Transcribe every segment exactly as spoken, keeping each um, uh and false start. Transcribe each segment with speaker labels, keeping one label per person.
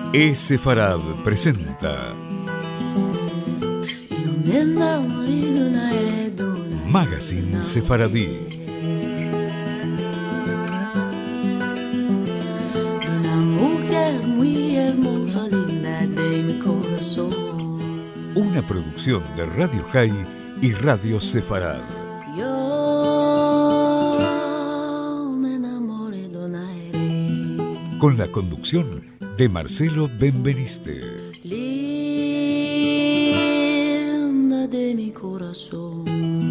Speaker 1: E-Sefarad presenta Magazine Sefaradí. Una producción de Radio High y Radio Sefarad. Con la conducción de Marcelo Benveniste.
Speaker 2: Linda de mi corazón.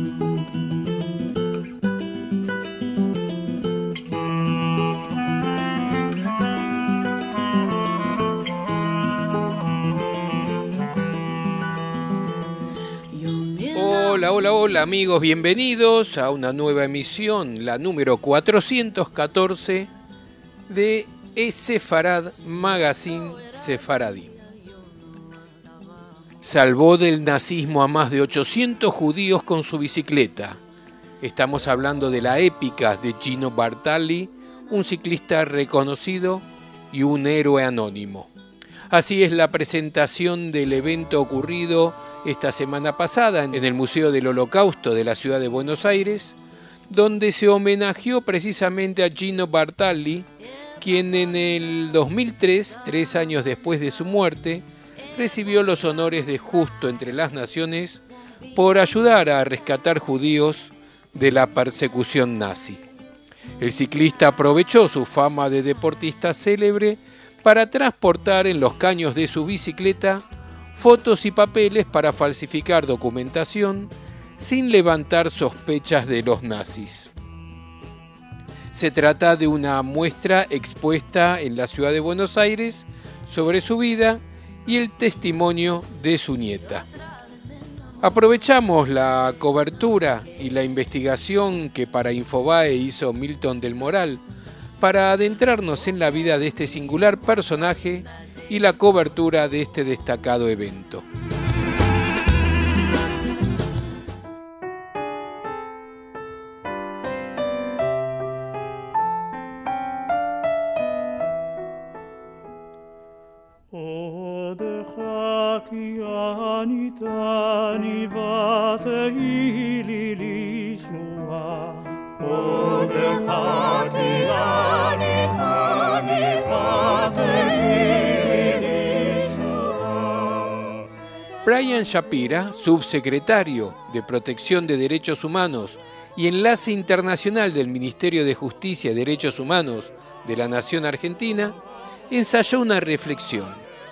Speaker 3: Hola, hola, hola amigos, bienvenidos a una nueva emisión, la número cuatrocientos catorce de E-Sefarad Magazine Sefaradí. Salvó del nazismo a más de ochocientos judíos con su bicicleta. Estamos hablando de la épica de Gino Bartali, un ciclista reconocido y un héroe anónimo. Así es la presentación del evento ocurrido esta semana pasada en el Museo del Holocausto de la ciudad de Buenos Aires, donde se homenajeó precisamente a Gino Bartali, quien en el dos mil tres, tres años después de su muerte, recibió los honores de Justo entre las Naciones por ayudar a rescatar judíos de la persecución nazi. El ciclista aprovechó su fama de deportista célebre para transportar en los caños de su bicicleta fotos y papeles para falsificar documentación sin levantar sospechas de los nazis. Se trata de una muestra expuesta en la ciudad de Buenos Aires sobre su vida y el testimonio de su nieta. Aprovechamos la cobertura y la investigación que para Infobae hizo Milton del Moral para adentrarnos en la vida de este singular personaje y la cobertura de este destacado evento. Brian Shapira, subsecretario de Protección de Derechos Humanos y enlace internacional del Ministerio de Justicia y Derechos Humanos de la Nación Argentina, ensayó una reflexión.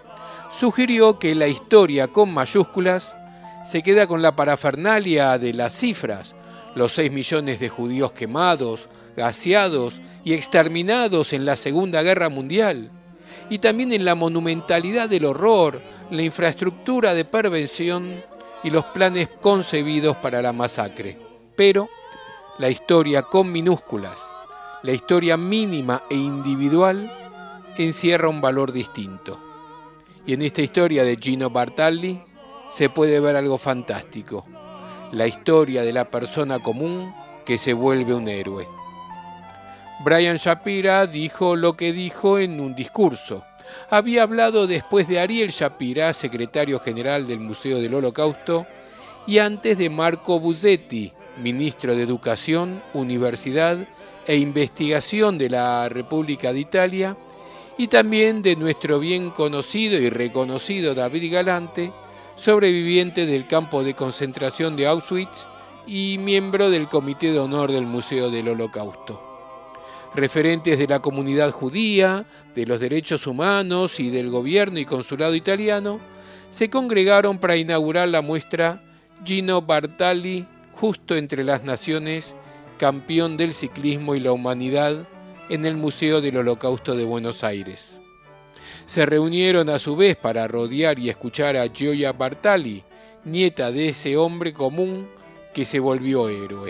Speaker 3: Sugirió que la historia con mayúsculas se queda con la parafernalia de las cifras, los seis millones de judíos quemados, gaseados y exterminados en la Segunda Guerra Mundial, y también en la monumentalidad del horror, la infraestructura de prevención y los planes concebidos para la masacre. Pero la historia con minúsculas, la historia mínima e individual, encierra un valor distinto. Y en esta historia de Gino Bartali se puede ver algo fantástico, la historia de la persona común que se vuelve un héroe. Brian Shapira dijo lo que dijo en un discurso. Había hablado después de Ariel Shapira, secretario general del Museo del Holocausto, y antes de Marco Busetti, ministro de Educación, Universidad e Investigación de la República de Italia, y también de nuestro bien conocido y reconocido David Galante, sobreviviente del campo de concentración de Auschwitz y miembro del Comité de Honor del Museo del Holocausto. Referentes de la comunidad judía, de los derechos humanos y del gobierno y consulado italiano se congregaron para inaugurar la muestra Gino Bartali, Justo entre las Naciones, campeón del ciclismo y la humanidad, en el Museo del Holocausto de Buenos Aires. Se reunieron a su vez para rodear y escuchar a Gioia Bartali, nieta de ese hombre común que se volvió héroe.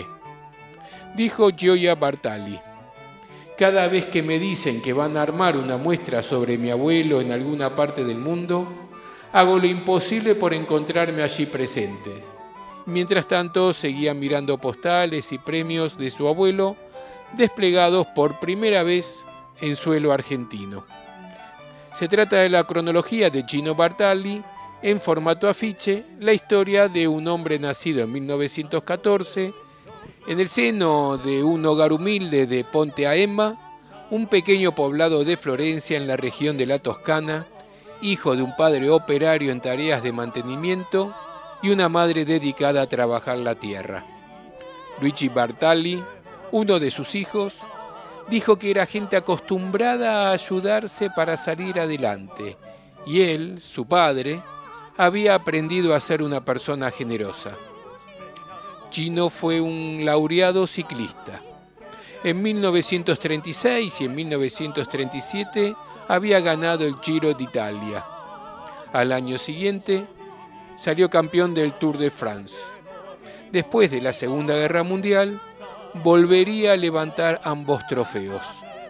Speaker 3: Dijo Gioia Bartali: cada vez que me dicen que van a armar una muestra sobre mi abuelo en alguna parte del mundo, hago lo imposible por encontrarme allí presente. Mientras tanto, seguía mirando postales y premios de su abuelo desplegados por primera vez en suelo argentino. Se trata de la cronología de Gino Bartali, en formato afiche, la historia de un hombre nacido en mil novecientos catorce, en el seno de un hogar humilde de Ponte a Emma, un pequeño poblado de Florencia en la región de la Toscana, hijo de un padre operario en tareas de mantenimiento y una madre dedicada a trabajar la tierra. Luigi Bartali, uno de sus hijos, dijo que era gente acostumbrada a ayudarse para salir adelante, y él, su padre, había aprendido a ser una persona generosa. Gino fue un laureado ciclista. En mil novecientos treinta y seis y en mil novecientos treinta y siete había ganado el Giro d'Italia. Al año siguiente salió campeón del Tour de France. Después de la Segunda Guerra Mundial, volvería a levantar ambos trofeos.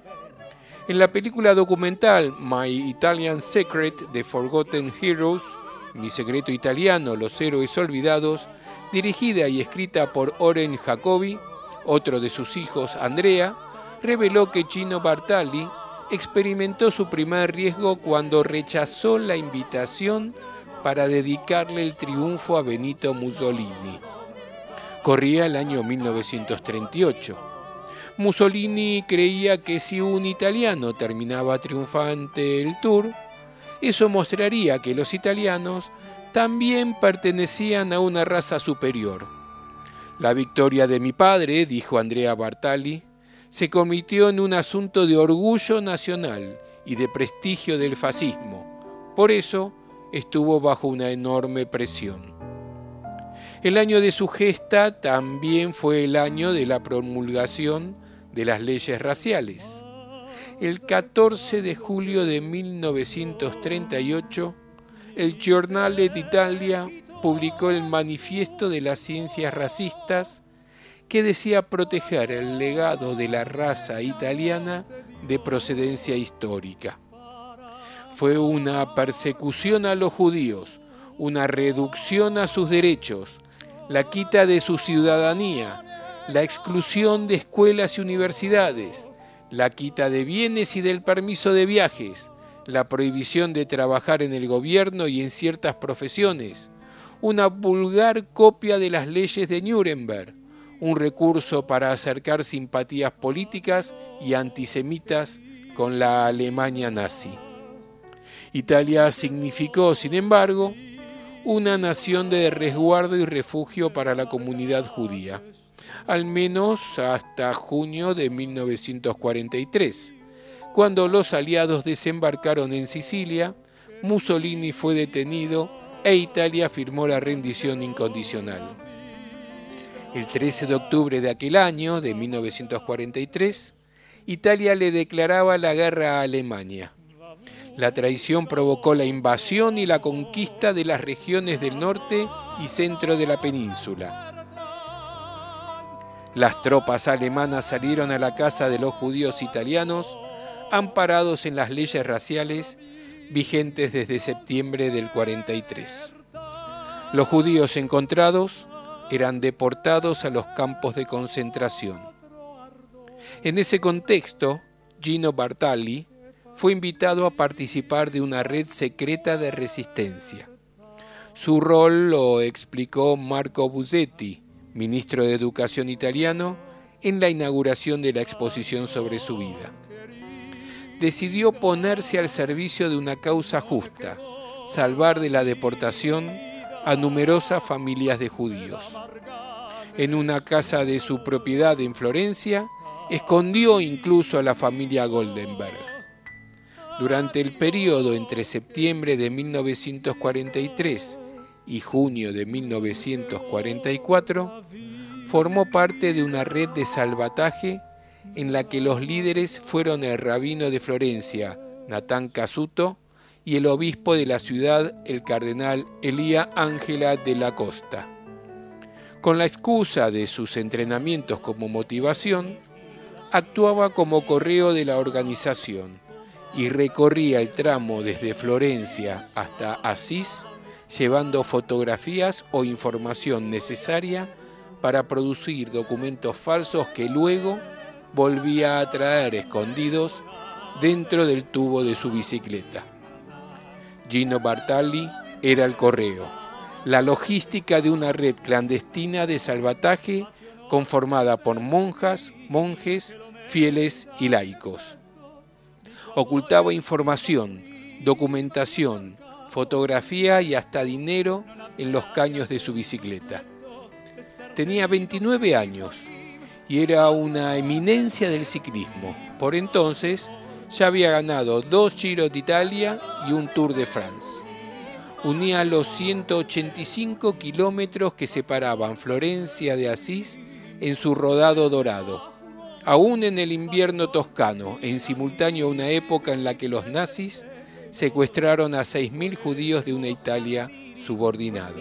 Speaker 3: En la película documental My Italian Secret, The Forgotten Heroes, Mi secreto italiano, Los héroes olvidados, dirigida y escrita por Oren Jacobi, otro de sus hijos, Andrea, reveló que Gino Bartali experimentó su primer riesgo cuando rechazó la invitación para dedicarle el triunfo a Benito Mussolini. Corría el año mil novecientos treinta y ocho. Mussolini creía que si un italiano terminaba triunfante el Tour, eso mostraría que los italianos también pertenecían a una raza superior. La victoria de mi padre, dijo Andrea Bartali, se convirtió en un asunto de orgullo nacional y de prestigio del fascismo. Por eso estuvo bajo una enorme presión. El año de su gesta también fue el año de la promulgación de las leyes raciales. El catorce de julio de mil novecientos treinta y ocho, el Giornale d'Italia publicó el Manifiesto de las Ciencias Racistas, que decía proteger el legado de la raza italiana de procedencia histórica. Fue una persecución a los judíos, una reducción a sus derechos, la quita de su ciudadanía, la exclusión de escuelas y universidades, la quita de bienes y del permiso de viajes, la prohibición de trabajar en el gobierno y en ciertas profesiones, una vulgar copia de las leyes de Nuremberg, un recurso para acercar simpatías políticas y antisemitas con la Alemania nazi. Italia significó, sin embargo, una nación de resguardo y refugio para la comunidad judía, al menos hasta junio de mil novecientos cuarenta y tres, cuando los aliados desembarcaron en Sicilia, Mussolini fue detenido e Italia firmó la rendición incondicional. El trece de octubre de aquel año, de mil novecientos cuarenta y tres, Italia le declaraba la guerra a Alemania. La traición provocó la invasión y la conquista de las regiones del norte y centro de la península. Las tropas alemanas salieron a la caza de los judíos italianos, amparados en las leyes raciales vigentes desde septiembre del cuarenta y tres. Los judíos encontrados eran deportados a los campos de concentración. En ese contexto, Gino Bartali fue invitado a participar de una red secreta de resistencia. Su rol lo explicó Marco Busetti, ministro de Educación italiano, en la inauguración de la exposición sobre su vida. Decidió ponerse al servicio de una causa justa, salvar de la deportación a numerosas familias de judíos. En una casa de su propiedad en Florencia, escondió incluso a la familia Goldenberg. Durante el periodo entre septiembre de mil novecientos cuarenta y tres y junio de mil novecientos cuarenta y cuatro, formó parte de una red de salvataje en la que los líderes fueron el rabino de Florencia, Natán Casuto, y el obispo de la ciudad, el cardenal Elia Ángela de la Costa. Con la excusa de sus entrenamientos como motivación, actuaba como correo de la organización y recorría el tramo desde Florencia hasta Asís, llevando fotografías o información necesaria para producir documentos falsos que luego volvía a traer escondidos dentro del tubo de su bicicleta. Gino Bartali era el correo, la logística de una red clandestina de salvataje conformada por monjas, monjes, fieles y laicos. Ocultaba información, documentación, fotografía y hasta dinero en los caños de su bicicleta. Tenía veintinueve años y era una eminencia del ciclismo. Por entonces ya había ganado dos Giros de Italia y un Tour de France. Unía los ciento ochenta y cinco kilómetros que separaban Florencia de Asís en su rodado dorado, aún en el invierno toscano, en simultáneo a una época en la que los nazis secuestraron a seis mil judíos de una Italia subordinada.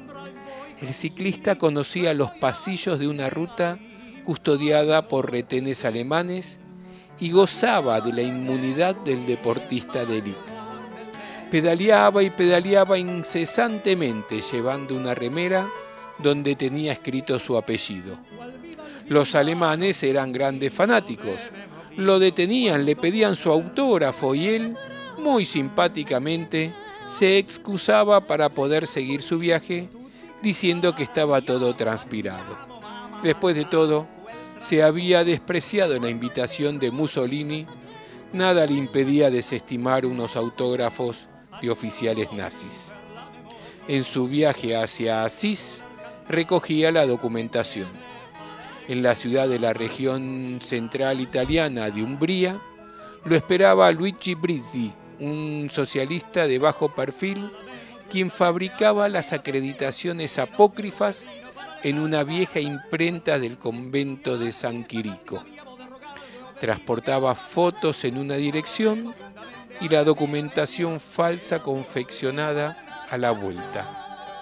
Speaker 3: El ciclista conocía los pasillos de una ruta custodiada por retenes alemanes y gozaba de la inmunidad del deportista de élite. Pedaleaba y pedaleaba incesantemente, llevando una remera donde tenía escrito su apellido. Los alemanes eran grandes fanáticos. Lo detenían, le pedían su autógrafo y él, muy simpáticamente, se excusaba para poder seguir su viaje, diciendo que estaba todo transpirado. Después de todo, se había despreciado la invitación de Mussolini, nada le impedía desestimar unos autógrafos de oficiales nazis. En su viaje hacia Asís, recogía la documentación. En la ciudad de la región central italiana de Umbría, lo esperaba Luigi Brizzi, un socialista de bajo perfil, quien fabricaba las acreditaciones apócrifas en una vieja imprenta del convento de San Quirico. Transportaba fotos en una dirección y la documentación falsa confeccionada a la vuelta.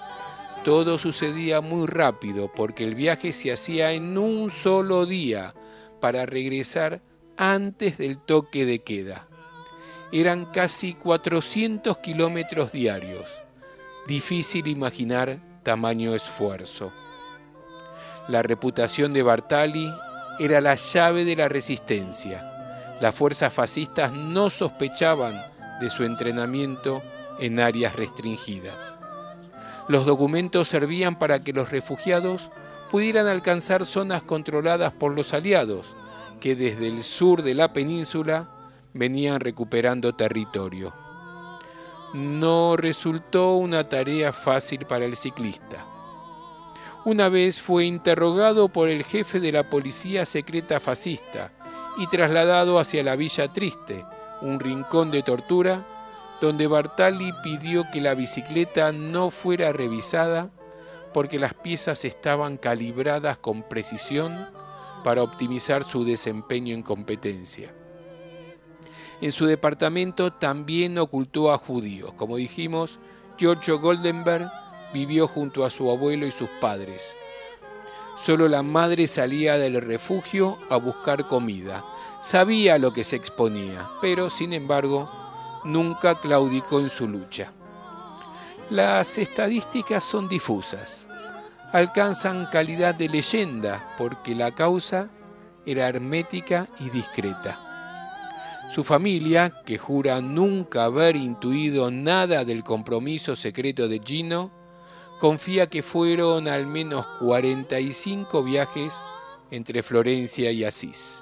Speaker 3: Todo sucedía muy rápido porque el viaje se hacía en un solo día para regresar antes del toque de queda. Eran casi cuatrocientos kilómetros diarios. Difícil imaginar tamaño esfuerzo. La reputación de Bartali era la llave de la resistencia. Las fuerzas fascistas no sospechaban de su entrenamiento en áreas restringidas. Los documentos servían para que los refugiados pudieran alcanzar zonas controladas por los aliados, que desde el sur de la península venían recuperando territorio. No resultó una tarea fácil para el ciclista. Una vez fue interrogado por el jefe de la policía secreta fascista y trasladado hacia la Villa Triste, un rincón de tortura, donde Bartali pidió que la bicicleta no fuera revisada porque las piezas estaban calibradas con precisión para optimizar su desempeño en competencia. En su departamento también ocultó a judíos. Como dijimos, Giorgio Goldenberg vivió junto a su abuelo y sus padres. Solo la madre salía del refugio a buscar comida. Sabía a lo que se exponía, pero sin embargo nunca claudicó en su lucha. Las estadísticas son difusas. Alcanzan calidad de leyenda porque la causa era hermética y discreta. Su familia, que jura nunca haber intuido nada del compromiso secreto de Gino, confía que fueron al menos cuarenta y cinco viajes entre Florencia y Asís.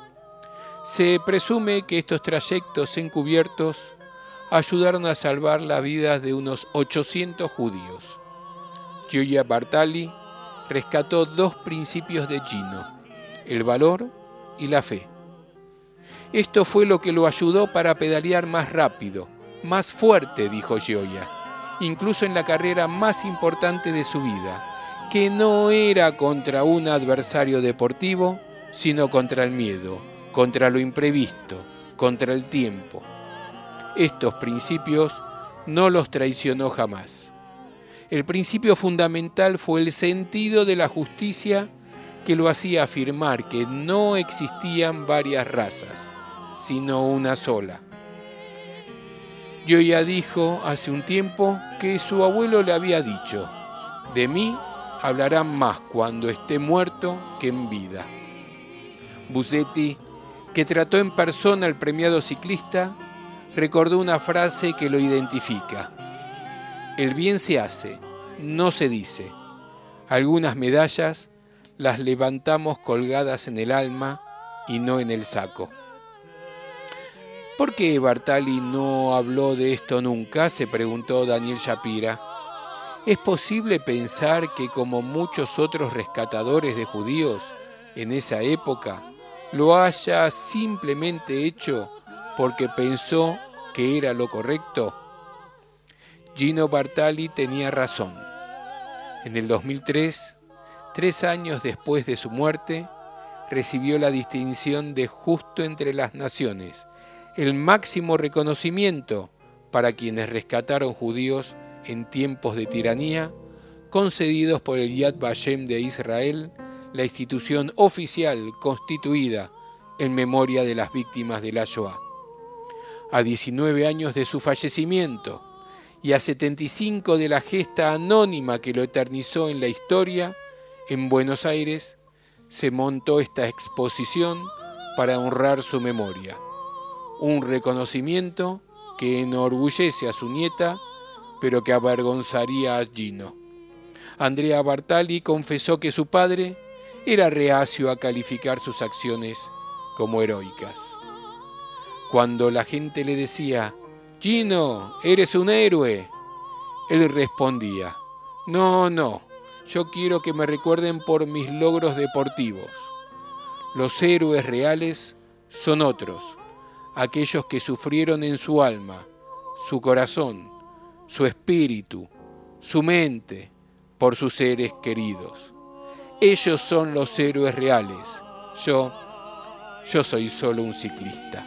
Speaker 3: Se presume que estos trayectos encubiertos ayudaron a salvar las vidas de unos ochocientos judíos. Gioia Bartali rescató dos principios de Gino, el valor y la fe. Esto fue lo que lo ayudó para pedalear más rápido, más fuerte, dijo Gioia, incluso en la carrera más importante de su vida, que no era contra un adversario deportivo, sino contra el miedo, contra lo imprevisto, contra el tiempo. Estos principios no los traicionó jamás. El principio fundamental fue el sentido de la justicia que lo hacía afirmar que no existían varias razas, sino una sola. Gioia dijo hace un tiempo que su abuelo le había dicho: de mí hablarán más cuando esté muerto que en vida. Busetti, que trató en persona al premiado ciclista, recordó una frase que lo identifica: el bien se hace, no se dice. Algunas medallas las levantamos colgadas en el alma y no en el saco. ¿Por qué Bartali no habló de esto nunca?, se preguntó Daniel Shapira. ¿Es posible pensar que, como muchos otros rescatadores de judíos en esa época, lo haya simplemente hecho porque pensó que era lo correcto? Gino Bartali tenía razón. En el dos mil tres, tres años después de su muerte, recibió la distinción de Justo entre las Naciones, el máximo reconocimiento para quienes rescataron judíos en tiempos de tiranía, concedidos por el Yad Vashem de Israel, la institución oficial constituida en memoria de las víctimas de la Shoah. A diecinueve años de su fallecimiento y a setenta y cinco de la gesta anónima que lo eternizó en la historia, en Buenos Aires se montó esta exposición para honrar su memoria. Un reconocimiento que enorgullece a su nieta, pero que avergonzaría a Gino. Andrea Bartali confesó que su padre era reacio a calificar sus acciones como heroicas. Cuando la gente le decía: «Gino, eres un héroe», él respondía: «No, no, yo quiero que me recuerden por mis logros deportivos. Los héroes reales son otros, aquellos que sufrieron en su alma, su corazón, su espíritu, su mente, por sus seres queridos. Ellos son los héroes reales. Yo, yo soy solo un ciclista».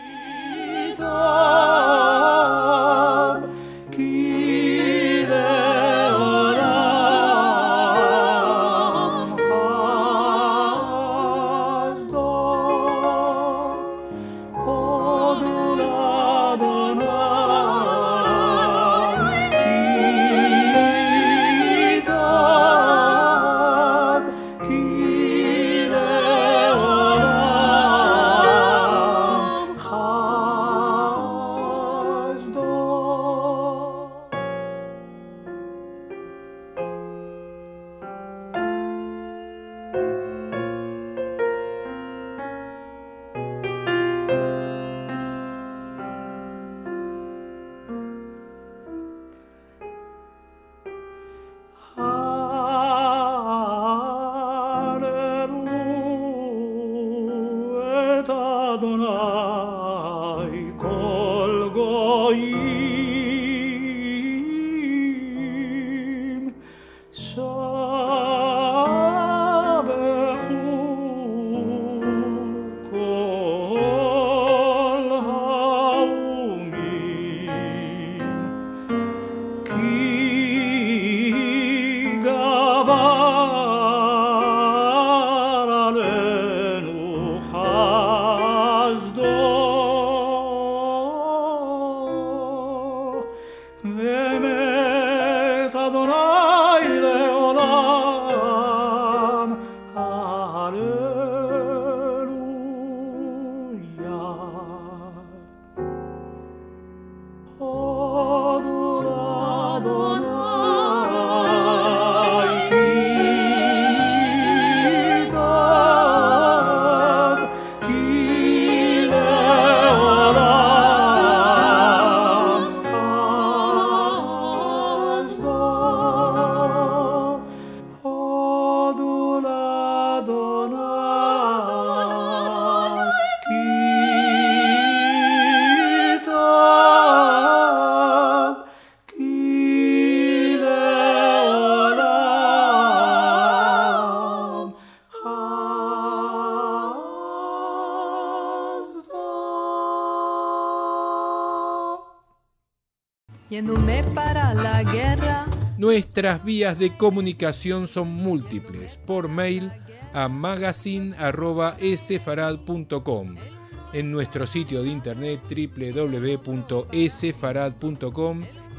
Speaker 4: Yéndome para la guerra.
Speaker 3: Nuestras vías de comunicación son múltiples. Por mail a magazine arroba esefarad punto com, en nuestro sitio de internet doble u doble u doble u punto esefarad punto com,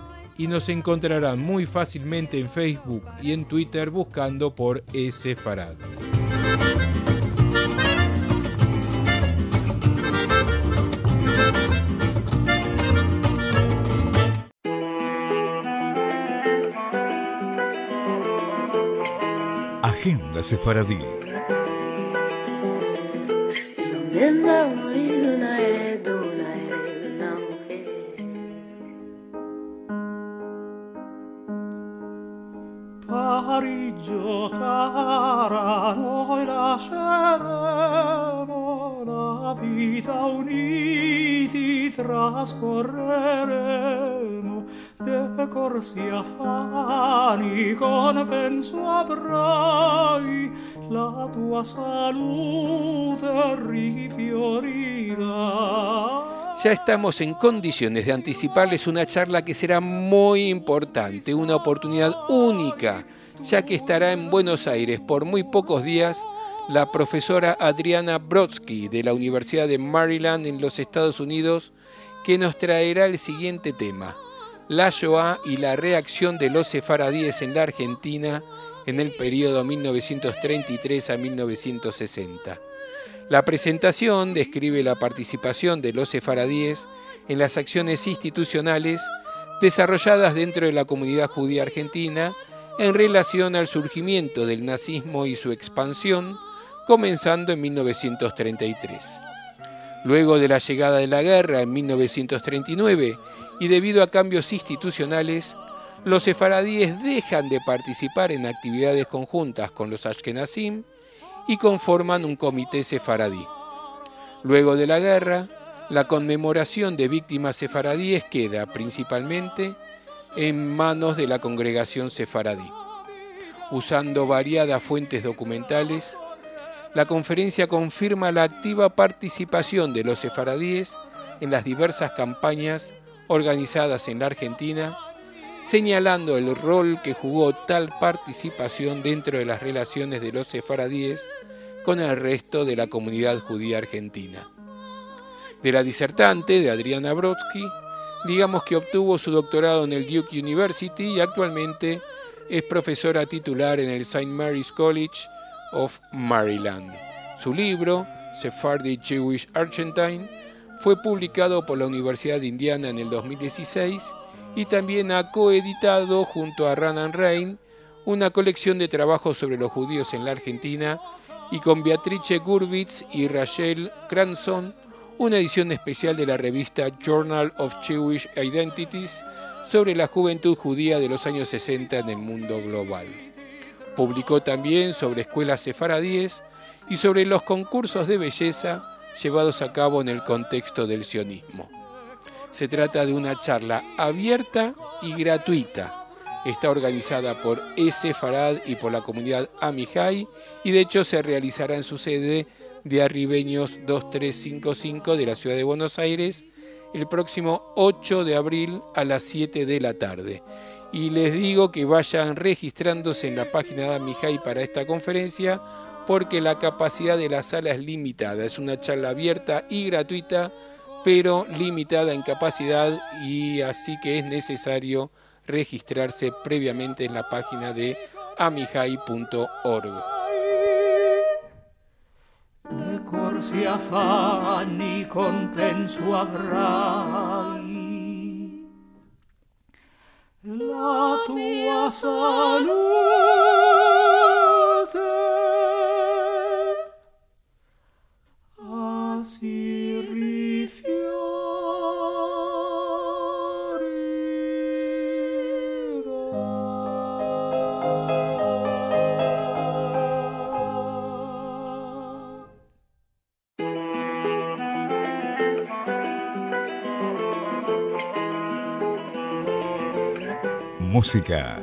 Speaker 3: y nos encontrarán muy fácilmente en Facebook y en Twitter buscando por Esefarad.
Speaker 1: banda sefaradí.
Speaker 5: Parigi cara, noi lasceremo la vita uniti, trascorreremo de corsi afani, con penso avrai, la tua salute rifiorirà.
Speaker 3: Ya estamos en condiciones de anticiparles una charla que será muy importante, una oportunidad única, ya que estará en Buenos Aires por muy pocos días la profesora Adriana Brodsky de la Universidad de Maryland en los Estados Unidos, que nos traerá el siguiente tema: la Shoah y la reacción de los sefaradíes en la Argentina en el periodo mil novecientos treinta y tres a mil novecientos sesenta. La presentación describe la participación de los sefaradíes en las acciones institucionales desarrolladas dentro de la comunidad judía argentina en relación al surgimiento del nazismo y su expansión, comenzando en mil novecientos treinta y tres. Luego de la llegada de la guerra en mil novecientos treinta y nueve y debido a cambios institucionales, los sefaradíes dejan de participar en actividades conjuntas con los ashkenazim y conforman un comité sefaradí. Luego de la guerra, la conmemoración de víctimas sefaradíes queda principalmente en manos de la congregación sefaradí. Usando variadas fuentes documentales, la conferencia confirma la activa participación de los sefaradíes en las diversas campañas organizadas en la Argentina, señalando el rol que jugó tal participación dentro de las relaciones de los sefaradíes con el resto de la comunidad judía argentina. De la disertante, de Adriana Brodsky, digamos que obtuvo su doctorado en el Duke University y actualmente es profesora titular en el Saint Mary's College of Maryland. Su libro, Sephardic Jewish Argentine, fue publicado por la Universidad de Indiana en el dos mil dieciséis y también ha coeditado junto a Ranan Rein una colección de trabajos sobre los judíos en la Argentina y con Beatrice Gurwitz y Rachel Cranson una edición especial de la revista Journal of Jewish Identities sobre la juventud judía de los años sesenta en el mundo global. Publicó también sobre escuelas sefaradíes y sobre los concursos de belleza llevados a cabo en el contexto del sionismo. Se trata de una charla abierta y gratuita. Está organizada por eSefarad y por la comunidad Amihai y de hecho se realizará en su sede de Arribeños dos tres cinco cinco de la ciudad de Buenos Aires el próximo ocho de abril a las siete de la tarde. Y les digo que vayan registrándose en la página de Amihai para esta conferencia porque la capacidad de la sala es limitada. Es una charla abierta y gratuita, pero limitada en capacidad y así que es necesario registrarse previamente en la página de amihai punto org.
Speaker 5: De corsi affanni compenso avrai, la tua salute si rifiorirà.
Speaker 1: Música.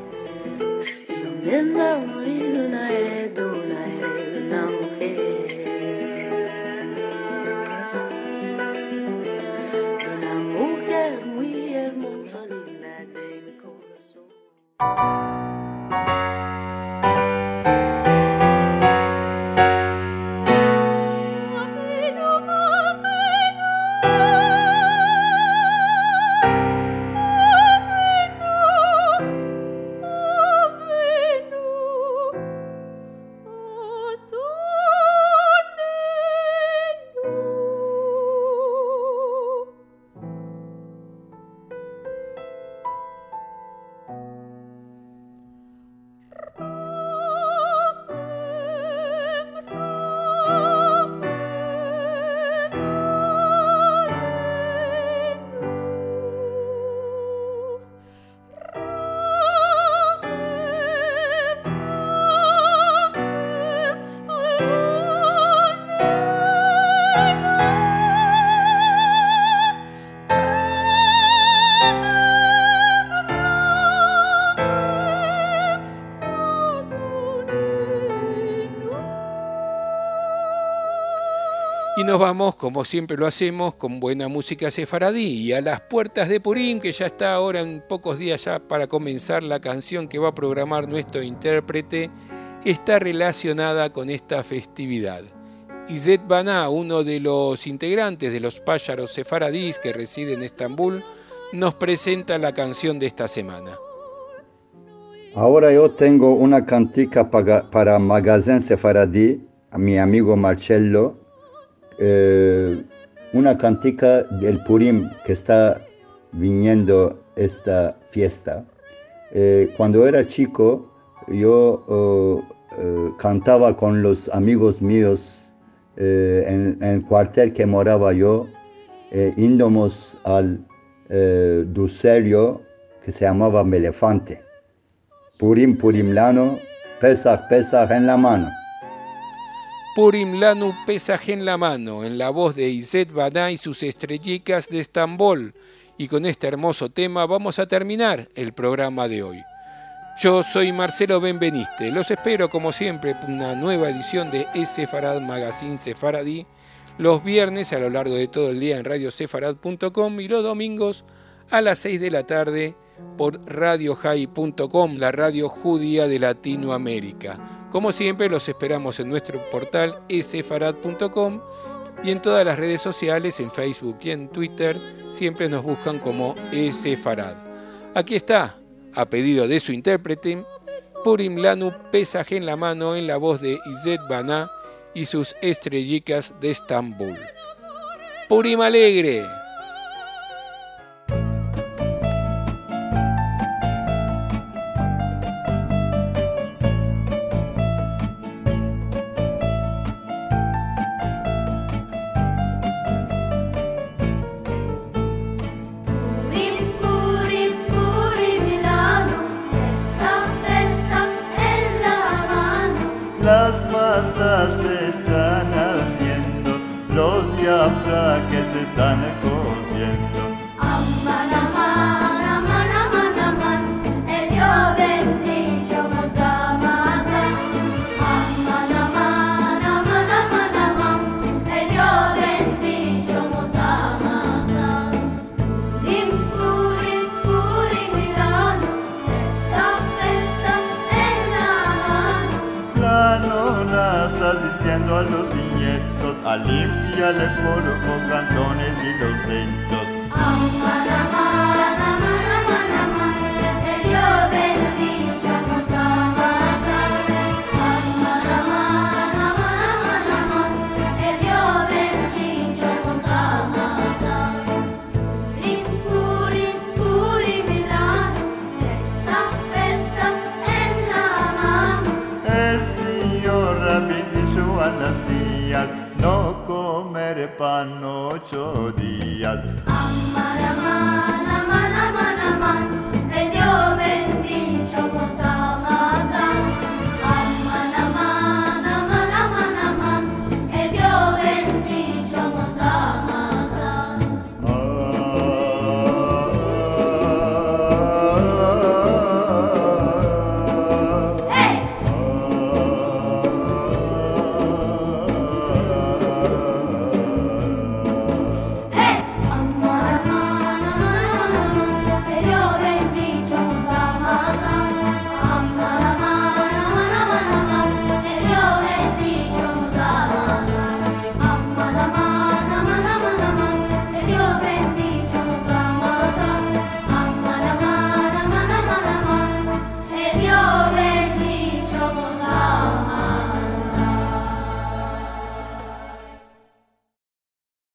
Speaker 3: vamos, como siempre lo hacemos, con buena música sefaradí y a las puertas de Purim, que ya está ahora en pocos días ya para comenzar. La canción que va a programar nuestro intérprete está relacionada con esta festividad. Izzet Baná, uno de los integrantes de los pájaros sefaradís que reside en Estambul, nos presenta la canción de esta semana.
Speaker 6: Ahora yo tengo una cantica para, para Magazine Sefaradí, a mi amigo Marcello, eh, una cantica del Purim que está viniendo esta fiesta. Eh, cuando era chico, yo uh, uh, cantaba con los amigos míos eh, en, en el cuartel que moraba yo, eh, íbamos al eh, dulcerio que se llamaba Melefante. Purim, Purim Lanu, Pesach, Pesach en la mano.
Speaker 3: Purim Lanu, Pesach en la mano, en la voz de Izzet Baná y sus estrellicas de Estambul. Y con este hermoso tema vamos a terminar el programa de hoy. Yo soy Marcelo Benveniste. Los espero como siempre en una nueva edición de Es-Sefarad Magazine Sefaradí los viernes a lo largo de todo el día en radio sefarad punto com y los domingos a las seis de la tarde por radio jai punto com, la radio judía de Latinoamérica. Como siempre, los esperamos en nuestro portal es sefarad punto com y en todas las redes sociales, en Facebook y en Twitter, siempre nos buscan como Es-Sefarad. Aquí está, a pedido de su intérprete, Purim Lanu, Pesaj en la mano, en la voz de Izzet Baná y sus estrellicas de Estambul. Purim alegre.
Speaker 7: Las masas se están haciendo, los yapra que se están cociendo.
Speaker 8: Aman, aman, aman, aman, aman, el Dios bendicho nos amasa. Aman, aman, aman, aman, aman, el Dios bendicho nos amasa. Purim, Purim, Purim, Milano, pesa, pesa en la mano.
Speaker 7: La nona está diciendo a los nietos, a limpiarle polvo, cantones y los dentos.
Speaker 8: Aman, aman, aman, aman, aman, el Dios bendicho nos amasa. Aman, aman, aman, aman, aman, el Dios bendicho nos amasa. Purim, Purim, Purim, Milano, pesa, pesa en la mano.
Speaker 7: El Señor Rabbi dijo a las tías, no comer pan ocho días.
Speaker 8: Aman, aman, aman, aman, aman,